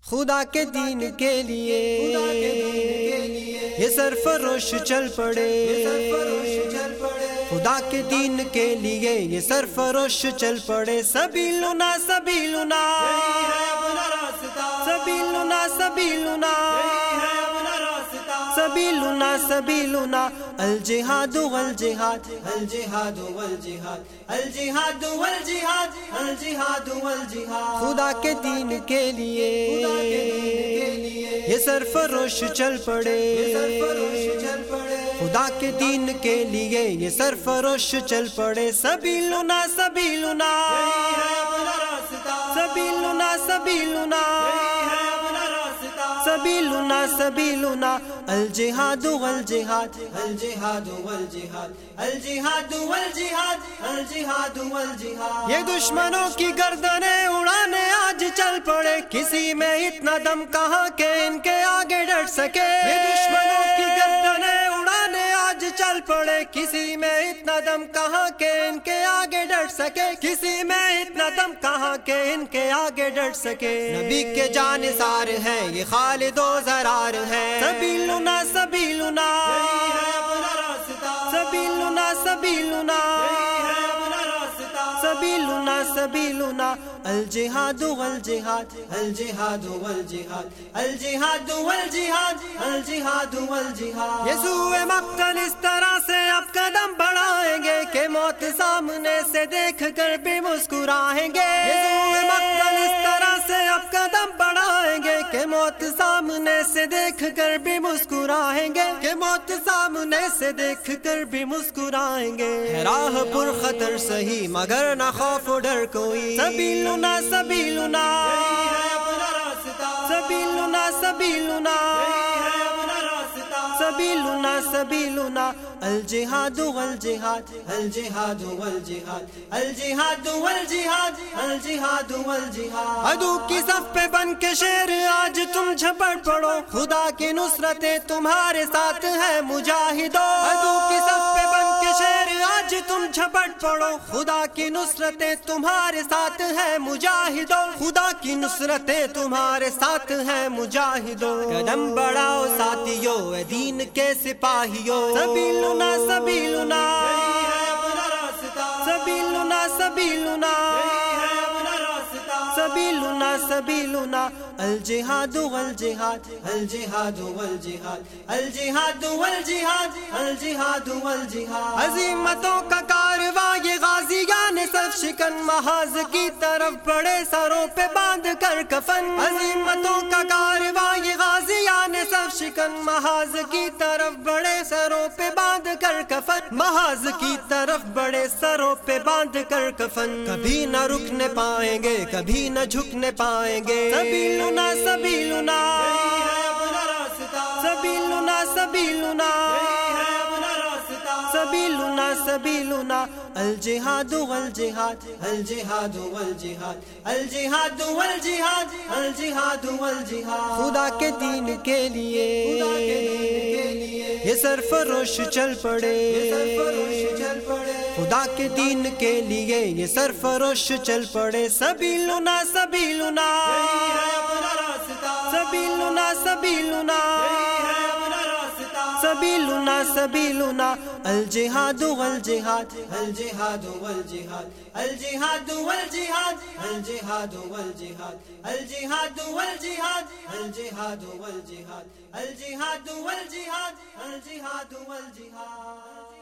خدا کے دین کے لیے یہ سرفروش چل پڑے، خدا کے دین کے لیے یہ سرفروش چل پڑے۔ سبیلنا سبیلنا سبیلنا سبیلنا سبیلنا سبیلنا الجہاد والجہاد الجہاد والجہاد الجہاد والجہاد الجہاد والجہاد۔ خدا کے دین کے لیے یہ سرفروش چل پڑے، خدا کے دین کے لیے یہ سرفروش چل پڑے۔ سبیلنا سبیلنا سبیلنا سبیلنا سبیلنا سبیلنا الجہاد والجہاد الجہاد والجہاد الجہاد والجہاد الجہاد والجہاد۔ یہ دشمنوں کی گردنیں اڑانے آج چل پڑے، کسی میں اتنا دم کہاں کہ ان کے آگے ڈٹ سکے۔ یہ دشمنوں کی گردنیں اڑانے آج چل پڑے، کسی میں اتنا دم کہاں کہ ان کے آگے ڈٹ سکے، کسی میں اتنا دم کہاں کہ ان کے آگے ڈٹ سکے۔ نبی کے جانثار ہے یہ خالد و زرار ہے۔ سبیلنا سبیلنا سبیلنا سبیلنا سبیلنا سبیلنا الجہاد والجہاد الجہاد والجہاد الجہاد والجہاد الجہاد والجہاد۔ یسوع مقتل اس طرح سے اب قدم بڑھائیں گے کہ موت سامنے سے دیکھ کر بھی مسکرائیں گے۔ یسوع مقتل اس طرح سے اب قدم بڑھائیں گے کہ موت سامنے سے دیکھ کر بھی مسکرائیں گے، کہ موت سامنے سے دیکھ کر بھی مسکرائیں گے۔ راہ پر خطر سہی مگر نہ خوف و ڈر کوئی۔ سبیلنا سبیلنا سبیلنا سبیلنا سبیلنا سبیلنا الجہاد والجہاد الجہاد والجہاد الجہاد والجہاد الجہاد والجہاد۔ عدو کی صف پہ بن کے شیر آج تم جھپٹ پڑو، خدا کی نصرتیں تمہارے ساتھ ہے مجاہدو۔ عدو کی صف پہ بن کے شیر آج تم جھپٹ پڑو، خدا کی نصرتیں تمہارے ساتھ ہے مجاہدو، خدا کی نصرتیں تمہارے ساتھ ہے مجاہدو۔ قدم بڑھاؤ ساتھیو اے دین کے سپاہیو۔ سبیلنا سبیلنا سبیلنا سبیلنا سبیلنا سبیلنا الجہاد والجہاد الجہاد والجہاد الجہاد والجہاد الجہاد والجہاد۔ عظیمتوں کا کارواں یہ غازیان صف شکن محاذ کی طرف بڑے سروں پہ باندھ کر کفن۔ عظیمتوں کا کارواں یہ غازیان صف شکن محاذ کی طرف بڑے سروں پہ باندھ کر کفن، محاذ کی طرف بڑے سروں پہ باندھ کر کفن۔ کبھی نہ رکنے پائیں گے کبھی نہ جھکنے پائیں گے۔ سبیلنا سبیلنا سبیلنا سبیلنا سبیلنا سبیلنا الجہاد والجہاد الجہاد والجہاد الجہاد والجہاد الجہاد والجہاد۔ خدا کے دین کے لیے یہ سرفروش چل پڑے، خدا کے دین کے لیے یہ سرفروش چل پڑے۔ سبیلنا سبیلنا سبیلنا سبیلنا سبیلنا سبیلنا الجہاد والجہاد الجہاد والجہاد الجہاد والجہاد الجہاد والجہاد الجہاد والجہاد الجہاد والجہاد الجہاد والجہاد الجہاد والجہاد۔